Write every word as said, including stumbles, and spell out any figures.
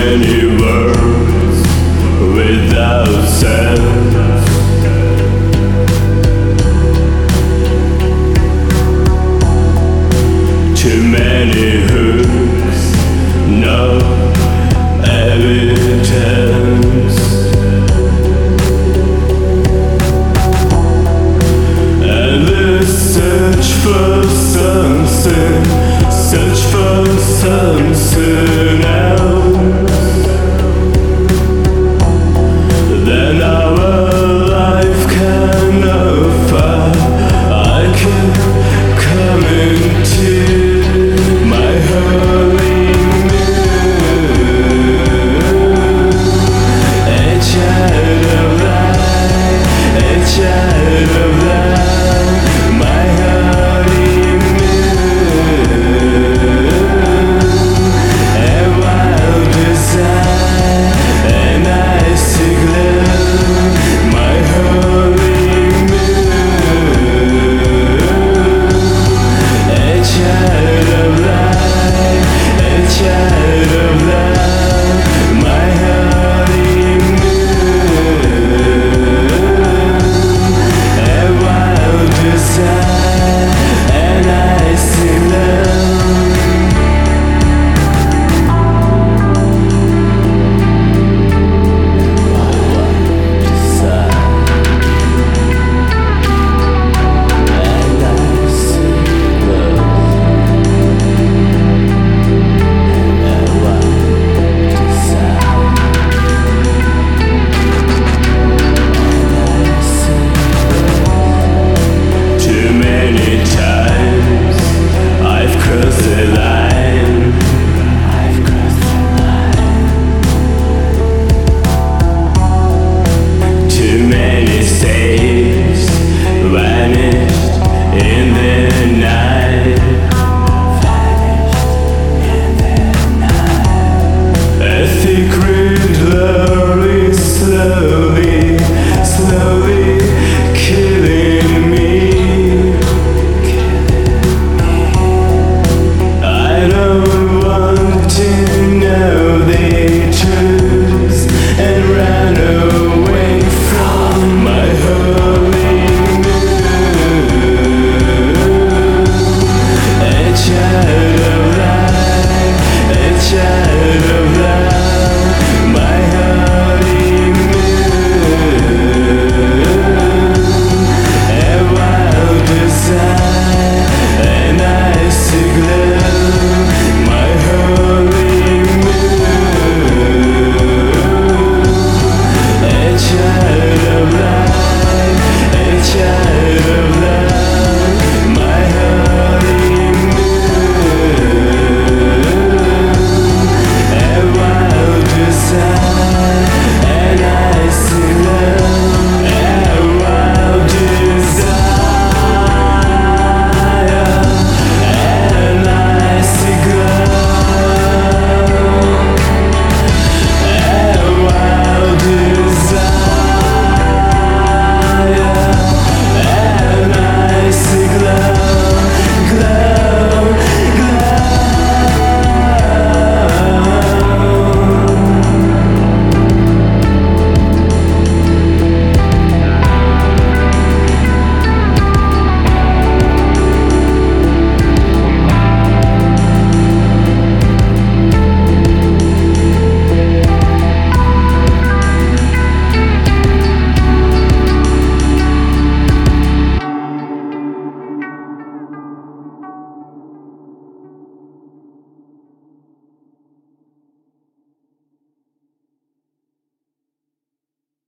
many words without sense. Too many hooks, no evidence. And the search for something, search for something else. Then our life can offer. I can come into my holy moon. A child of light, a child of light, my holy moon. A wild desire, an icy glow, my holy moon. A child of light, a child of love, my holy moon. A wild desire, an icy love. Too many times I've crossed the line. I've crossed the line. Too many saves vanished in the night. Vanished in the night. A thick red glory slowly, slowly killing me. I don't want to know the truth.